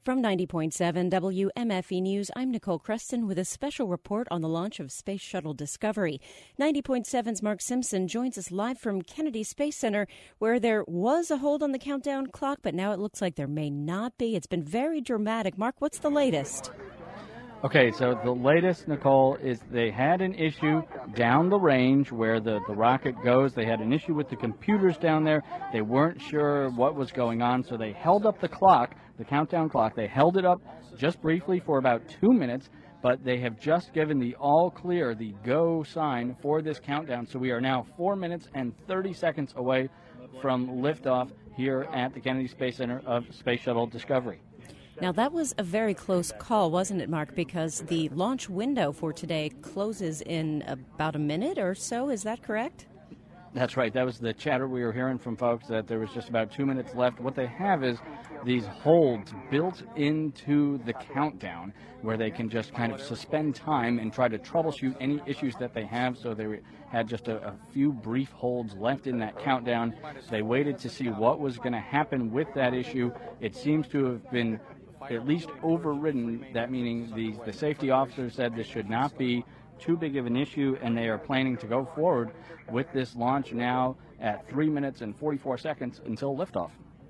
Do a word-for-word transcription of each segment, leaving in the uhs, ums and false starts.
From ninety point seven W M F E News, I'm Nicole Creston with a special report on the launch of Space Shuttle Discovery. ninety point seven's Mark Simpson joins us live from Kennedy Space Center, where there was a hold on the countdown clock, but now it looks like there may not be. It's been very dramatic. Mark, what's the latest? Okay, so the latest, Nicole, is they had an issue down the range where the, the rocket goes. They had an issue with the computers down there. They weren't sure what was going on, so they held up the clock, the countdown clock. They held it up just briefly for about two minutes, but they have just given the all clear, the go sign for this countdown. So we are now four minutes and thirty seconds away from liftoff here at the Kennedy Space Center of Space Shuttle Discovery. Now, that was a very close call, wasn't it, Mark? Because the launch window for today closes in about a minute or so. Is that correct? That's right. That was the chatter we were hearing from folks, that there was just about two minutes left. What they have is these holds built into the countdown where they can just kind of suspend time and try to troubleshoot any issues that they have. So they had just a, a few brief holds left in that countdown. They waited to see what was going to happen with that issue. It seems to have been at least overridden. That meaning the, the safety officer said this should not be too big of an issue, and they are planning to go forward with this launch now at three minutes and forty-four seconds until liftoff.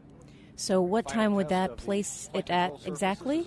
So what time would that place it at exactly?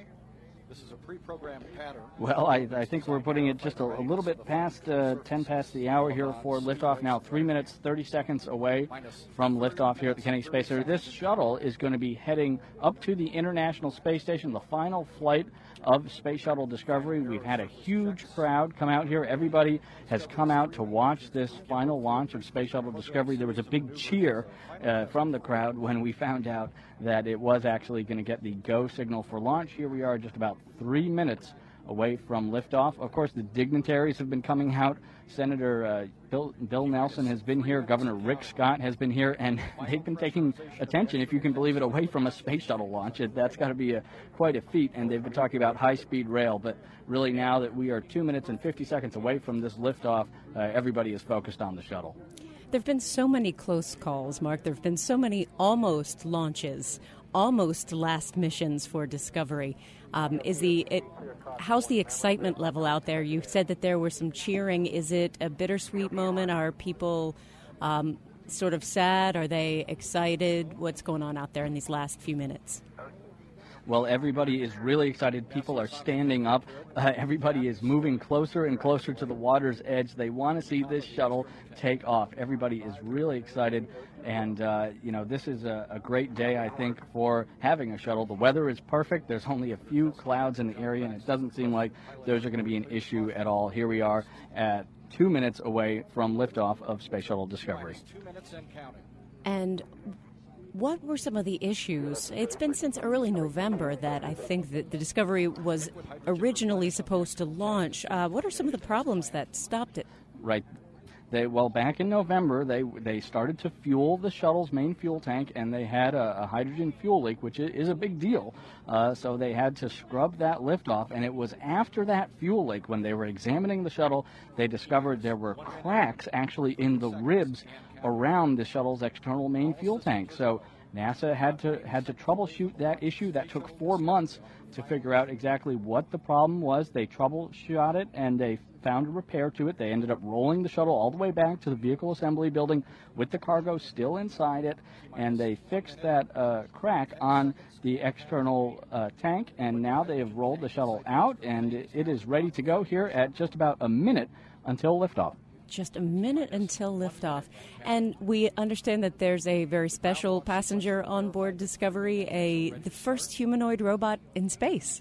This is a pre-programmed pattern. Well, I, I think we're putting it just a, a little bit past uh, ten past the hour here for liftoff. Now three minutes, thirty seconds away from liftoff here at the Kennedy Space Center. This shuttle is going to be heading up to the International Space Station, the final flight of Space Shuttle Discovery. We've had a huge crowd come out here. Everybody has come out to watch this final launch of Space Shuttle Discovery. There was a big cheer uh, from the crowd when we found out that it was actually going to get the go signal for launch. Here we are just about three minutes away from liftoff. Of course, the dignitaries have been coming out. Senator uh, Bill, Bill Nelson has been here. Governor Rick Scott has been here, and they've been taking attention, if you can believe it, away from a space shuttle launch. It, that's got to be a, quite a feat, and they've been talking about high-speed rail. But really, now that we are two minutes and fifty seconds away from this liftoff, uh, everybody is focused on the shuttle. There have been so many close calls, Mark. There have been so many almost launches, almost last missions for Discovery. Um, is the it, how's the excitement level out there? You said that there was some cheering. Is it a bittersweet moment? Are people um, sort of sad? Are they excited? What's going on out there in these last few minutes? Well, everybody is really excited. People are standing up. Uh, everybody is moving closer and closer to the water's edge. They want to see this shuttle take off. Everybody is really excited. And, uh, you know, this is a, a great day, I think, for having a shuttle. The weather is perfect. There's only a few clouds in the area, and it doesn't seem like those are going to be an issue at all. Here we are at two minutes away from liftoff of Space Shuttle Discovery. Two minutes and counting. And what were some of the issues? It's been since early November that I think that the Discovery was originally supposed to launch. Uh, what are some of the problems that stopped it? Right. They, well, back in November, they they started to fuel the shuttle's main fuel tank, and they had a, a hydrogen fuel leak, which is a big deal. Uh, so they had to scrub that liftoff, and it was after that fuel leak, when they were examining the shuttle, they discovered there were cracks actually in the ribs around the shuttle's external main fuel tank. So NASA had to had to troubleshoot that issue. That took four months to figure out exactly what the problem was. They troubleshot it, and they found a repair to it. They ended up rolling the shuttle all the way back to the vehicle assembly building with the cargo still inside it, and they fixed that uh, crack on the external uh, tank, and now they have rolled the shuttle out, and it is ready to go here at just about a minute until liftoff. Just a minute until liftoff. And we understand that there's a very special passenger on board Discovery, a the first humanoid robot in space.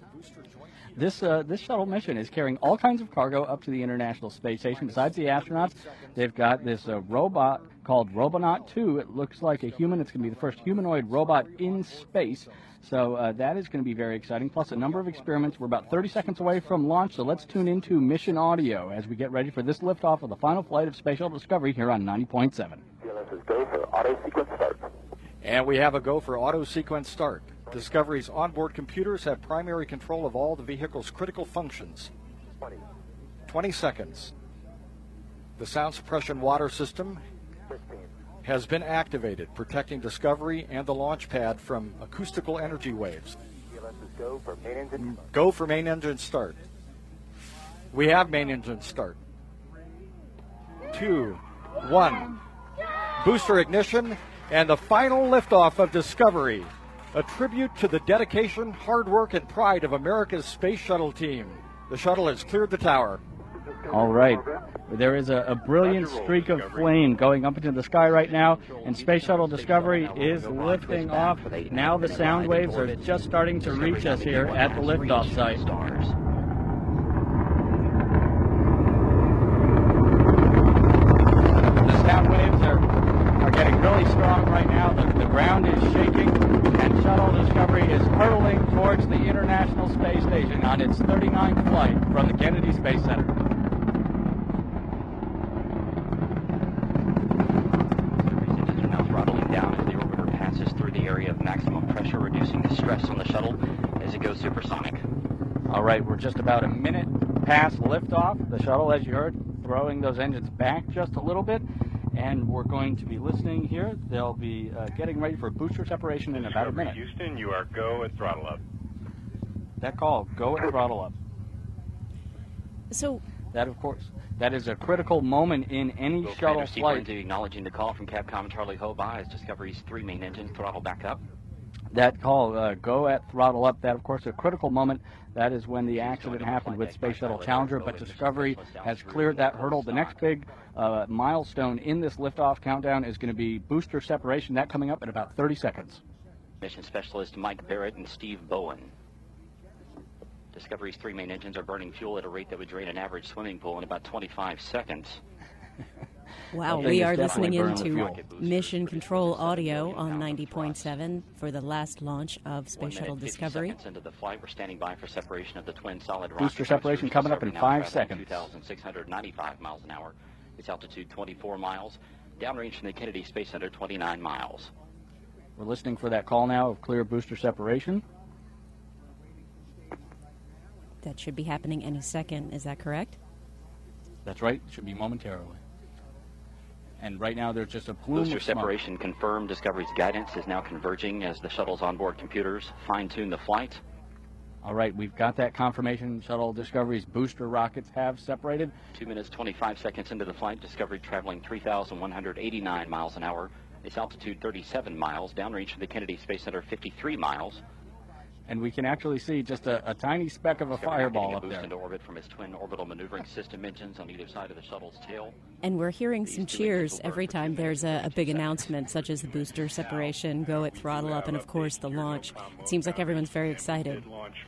This uh, this shuttle mission is carrying all kinds of cargo up to the International Space Station. Besides the astronauts, they've got this uh, robot called Robonaut two. It looks like a human. It's going to be the first humanoid robot in space. So uh, that is going to be very exciting, plus a number of experiments. We're about thirty seconds away from launch, so let's tune into mission audio as we get ready for this liftoff of the final flight of Space Shuttle Discovery here on ninety point seven. This is go for auto sequence start. And we have a go for auto sequence start. Discovery's onboard computers have primary control of all the vehicle's critical functions. twenty. twenty seconds. The sound suppression water system fifteen. has been activated, protecting Discovery and the launch pad from acoustical energy waves. Go for main engine. Go for main engine start. We have main engine start. Two, one. Booster ignition and the final liftoff of Discovery. A tribute to the dedication, hard work, and pride of America's space shuttle team. The shuttle has cleared the tower. All right. There is a, a brilliant streak of flame going up into the sky right now, and Space Shuttle Discovery is lifting off. Now the sound waves are just starting to reach us here at the liftoff site. The sound waves are, are getting really strong right now. The, the ground is shaking, and Shuttle Discovery is hurtling towards the International Space Station on its thirty-ninth flight from the Kennedy Space Center. Area of maximum pressure, reducing the stress on the shuttle as it goes supersonic. All right, we're just about a minute past liftoff. The shuttle, as you heard, throwing those engines back just a little bit, and we're going to be listening here. They'll be uh, getting ready for booster separation in about a minute. Houston, you are go at throttle up. That call, go at throttle up. So that, of course, that is a critical moment in any Go shuttle flight. Acknowledging the call from Capcom Charlie Hoba as Discovery's three main engines throttle back up. That call, uh, go at throttle up, that, of course, a critical moment. That is when the accident happened with Space Shuttle Challenger, but Discovery has cleared that hurdle. The next big uh, milestone in this liftoff countdown is going to be booster separation. That coming up in about thirty seconds. Mission specialist Mike Barrett and Steve Bowen. Discovery's three main engines are burning fuel at a rate that would drain an average swimming pool in about twenty-five seconds. Wow, we are listening into Mission Control Audio on ninety point seven for the last launch of Space Shuttle Discovery. Seconds into the flight, we're standing by for separation of the twin solid rocket. Booster separation coming up in five seconds. two thousand six hundred ninety-five miles an hour. Its altitude twenty-four miles. Downrange from the Kennedy Space Center twenty-nine miles. We're listening for that call now of clear booster separation. That should be happening any second. Is that correct? That's right. It should be momentarily. And right now there's just a plume Booster of smoke. separation confirmed. Discovery's guidance is now converging as the shuttle's onboard computers fine-tune the flight. All right, we've got that confirmation. Shuttle Discovery's booster rockets have separated. Two minutes, twenty-five seconds into the flight, Discovery traveling three thousand one hundred eighty-nine miles an hour. Its altitude thirty-seven miles. Downrange from the Kennedy Space Center fifty-three miles. And we can actually see just a, a tiny speck of a fireball up boost there. Into orbit from its twin orbital maneuvering system engines on either side of the shuttle's tail. And we're hearing some cheers every time there's a, a big announcement, such as the booster separation, go at throttle up, and of course the launch. It seems like everyone's very excited.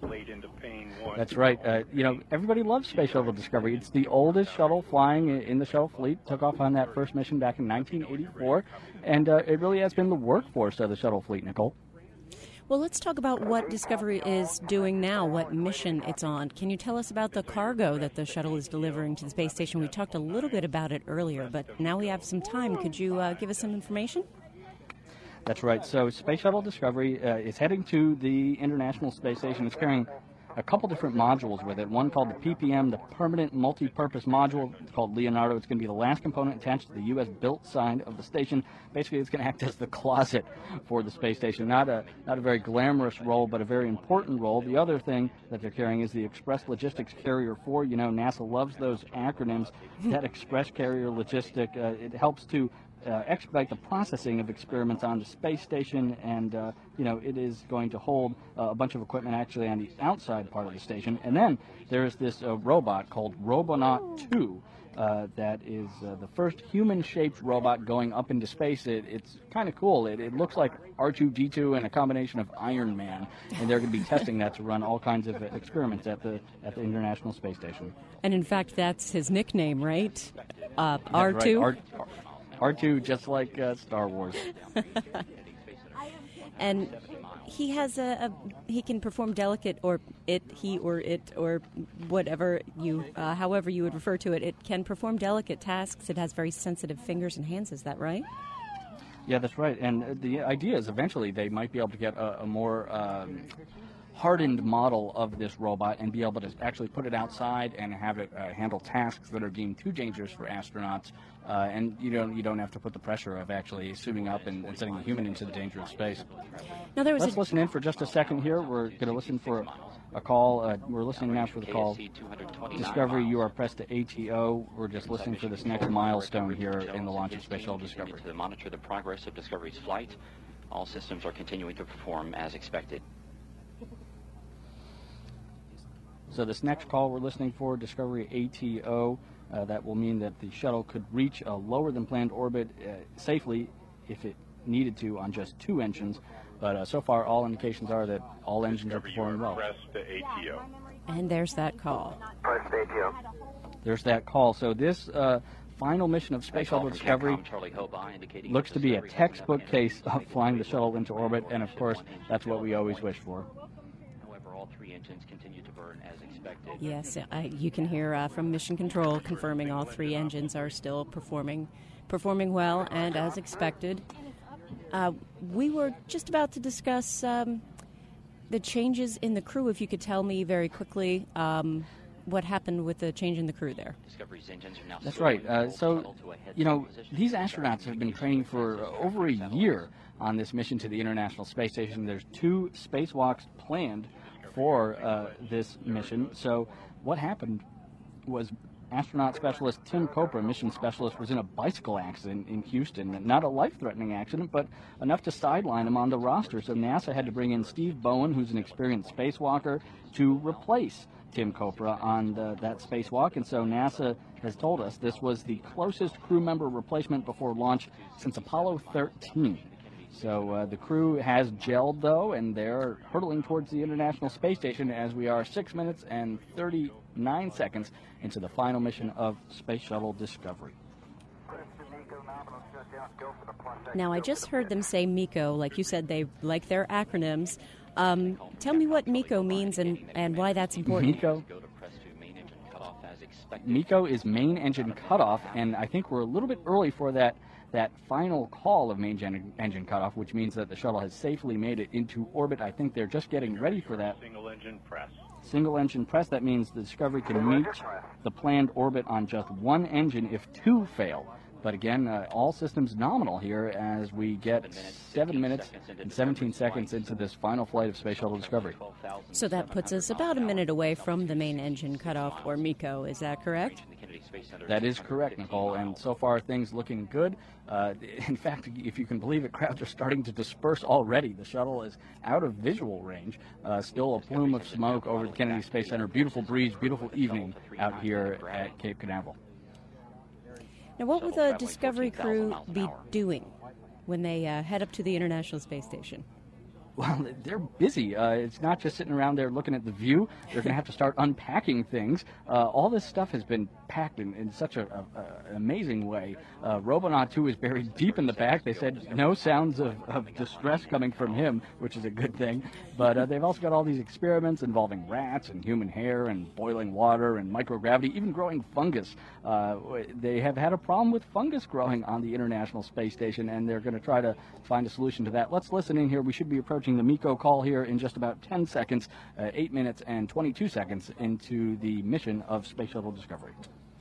That's right. Uh, you know, everybody loves Space Shuttle Discovery. It's the oldest shuttle flying in the shuttle fleet. Took off on that first mission back in nineteen eighty-four, and uh, it really has been the workhorse of the shuttle fleet, Nicole. Well, let's talk about what Discovery is doing now, what mission it's on. Can you tell us about the cargo that the shuttle is delivering to the space station? We talked a little bit about it earlier, but now we have some time. Could you uh, give us some information? That's right. So Space Shuttle Discovery uh, is heading to the International Space Station. It's carrying a couple different modules with it. One called the P P M, the Permanent Multi-Purpose Module. It's called Leonardo. It's going to be the last component attached to the U S built side of the station. Basically, it's going to act as the closet for the space station. Not a not a very glamorous role, but a very important role. The other thing that they're carrying is the Express Logistics Carrier four. You know, NASA loves those acronyms. That Express Carrier Logistic, uh, it helps to Uh, expedite the processing of experiments on the space station, and uh, you know, it is going to hold uh, a bunch of equipment actually on the outside part of the station. And then there's this uh, robot called Robonaut two uh, that is uh, the first human-shaped robot going up into space. It, it's kind of cool. It, it looks like R two D two and a combination of Iron Man, and they're going to be testing that to run all kinds of experiments at the at the International Space Station. And in fact, that's his nickname, right? Uh, R two? Right. R- R two, just like uh, Star Wars. And he has a, a he can perform delicate, or it he or it or whatever you uh, however you would refer to it. It can perform delicate tasks. It has very sensitive fingers and hands. Is that right? Yeah, that's right. And the idea is eventually they might be able to get a, a more um, hardened model of this robot and be able to actually put it outside and have it uh, handle tasks that are deemed too dangerous for astronauts. Uh, and you don't you don't have to put the pressure of actually suiting up and, and sending a human into the dangerous space. Now there was Let's a... listen in for just a second here. We're going to listen for a call. Uh, we're listening now for the call. Discovery, you are pressed to A T O. We're just listening for this next milestone here in the launch of Space Shuttle Discovery. To monitor the progress of Discovery's flight, all systems are continuing to perform as expected. So this next call we're listening for, Discovery A T O, uh, that will mean that the shuttle could reach a lower than planned orbit uh, safely if it needed to on just two engines. But uh, so far, all indications are that all engines are performing well. Press to A T O. And there's that call. Press to A T O. There's that call. So this uh, final mission of Space Shuttle Discovery looks to be a textbook case of flying the shuttle into orbit, and of course, that's what we always wish for. However, all three engines continue to burn as expected. Yes, I, you can hear uh, from Mission Control confirming all three engines are still performing, performing well and as expected. Uh, we were just about to discuss um, the changes in the crew. If you could tell me very quickly um, what happened with the change in the crew there. Discovery's engines are now That's right. Uh, so, you know, these astronauts have been training for uh, over a year on this mission to the International Space Station. There's two spacewalks planned for uh, this mission. So what happened was astronaut specialist Tim Copra, mission specialist, was in a bicycle accident in Houston. Not a life-threatening accident, but enough to sideline him on the roster. So NASA had to bring in Steve Bowen, who's an experienced spacewalker, to replace Tim Copra on the, that spacewalk. And so NASA has told us this was the closest crew member replacement before launch since Apollo thirteen. So uh, the crew has gelled, though, and they're hurtling towards the International Space Station as we are six minutes and thirty-nine seconds into the final mission of Space Shuttle Discovery. Now, I just heard them say MECO. Like you said, they like their acronyms. Um, tell me what MECO means and, and why that's important. MECO? MECO is main engine cutoff, and I think we're a little bit early for that that final call of main gen- engine cutoff, which means that the shuttle has safely made it into orbit. I think they're just getting ready for that. Single engine press. Single engine press, that means the Discovery can meet the planned orbit on just one engine if two fail. But again, uh, all systems nominal here as we get seven minutes and seventeen seconds into this final flight of Space Shuttle Discovery. So that puts us about a minute away from the main engine cutoff, or MECO. Is that correct? That is correct, Nicole, and so far things looking good. Uh, in fact, if you can believe it, crowds are starting to disperse already. The shuttle is out of visual range. Uh, still a plume of smoke over the Kennedy Space Center. Beautiful breeze, beautiful evening out here at Cape Canaveral. Now, what will the Discovery crew be doing when they uh, head up to the International Space Station? Well, they're busy. Uh, it's not just sitting around there looking at the view. They're going to have to start unpacking things. Uh, all this stuff has been packed in, in such a, a, a, an amazing way. Uh, Robonaut two is buried deep in the back. They said no sounds of, of distress coming from him, which is a good thing. But uh, they've also got all these experiments involving rats and human hair and boiling water and microgravity, even growing fungus. Uh, they have had a problem with fungus growing on the International Space Station, and they're going to try to find a solution to that. Let's listen in here. We should be approaching the MECO call here in just about ten seconds, uh, eight minutes and twenty-two seconds into the mission of Space Shuttle Discovery.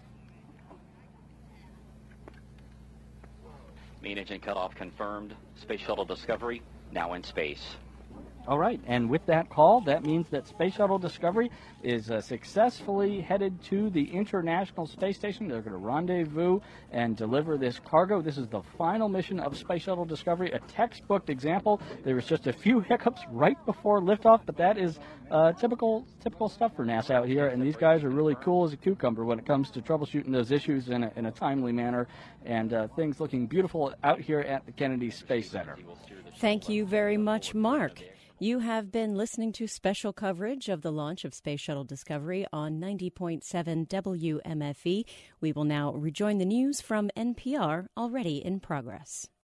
Main engine cutoff confirmed. Space Shuttle Discovery now in space. All right, and with that call, that means that Space Shuttle Discovery is uh, successfully headed to the International Space Station. They're going to rendezvous and deliver this cargo. This is the final mission of Space Shuttle Discovery, a textbook example. There was just a few hiccups right before liftoff, but that is uh, typical typical stuff for NASA out here, and these guys are really cool as a cucumber when it comes to troubleshooting those issues in a, in a timely manner, and uh, things looking beautiful out here at the Kennedy Space Center. Thank you very much, Mark. You have been listening to special coverage of the launch of Space Shuttle Discovery on ninety point seven W M F E. We will now rejoin the news from N P R, already in progress.